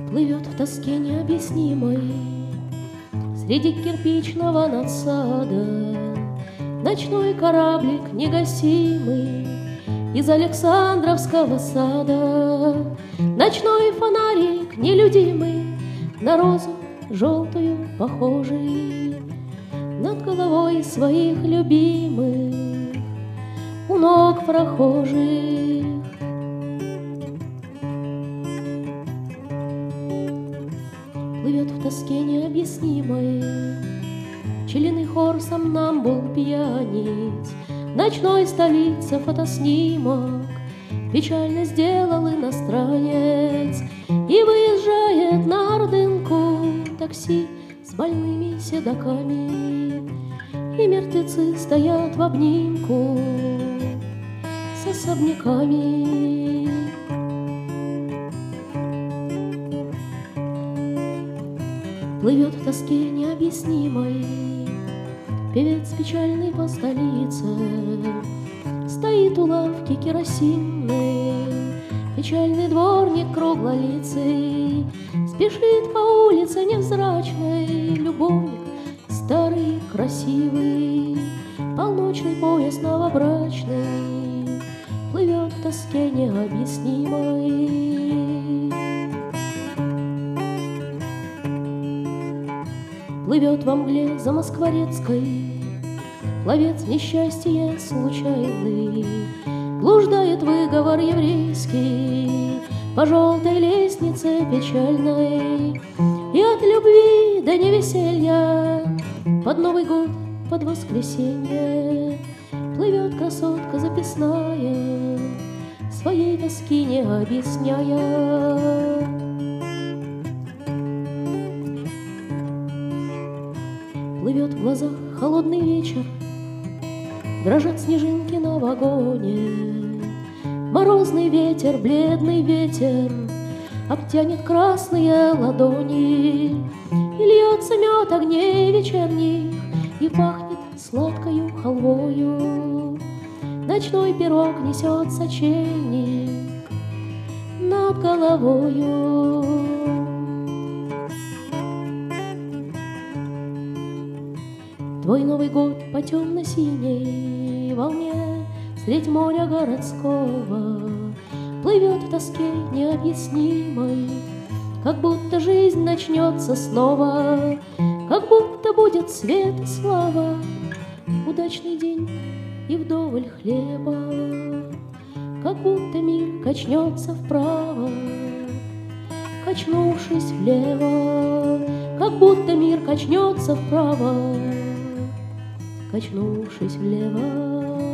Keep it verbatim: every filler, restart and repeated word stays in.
Плывет в тоске необъяснимой среди кирпичного надсада ночной кораблик негасимый из Александровского сада. Ночной фонарик нелюдимый, на розу желтую похожий, над головой своих любимых у ног прохожих. Плывет в тоске необъяснимой пчелиный хор сомнамбул пьяниц, ночной столице фотоснимок печально сделал иностранец. И выезжает на Ордынку такси с больными седоками, и мертвецы стоят в обнимку с особняками. Плывет в тоске необъяснимой певец печальный по столице, стоит у лавки керосинной печальный дворник круглолицый, спешит по улице невзрачной любовник старый красивый. Полночный поезд новобрачный плывет в тоске необъяснимой. Плывет во мгле за Москворецкой пловец несчастья случайный, блуждает выговор еврейский по желтой лестнице печальной. И от любви до невеселья под Новый год, под воскресенье плывет красотка записная, своей тоски не объясняя. Плывет в глазах холодный вечер, дрожат снежинки на вагоне. Морозный ветер, бледный ветер обтянет красные ладони. И льется мед огней вечерних, и пахнет сладкою халвою. Ночной пирог несет сочельник над головою. Твой Новый год по темно-синей волне средь моря городского плывет в тоске необъяснимой, как будто жизнь начнется снова, как будто будет свет и слава, удачный день и вдоволь хлеба, как будто мир качнется вправо, качнувшись влево, как будто мир качнется вправо, качнувшись влево.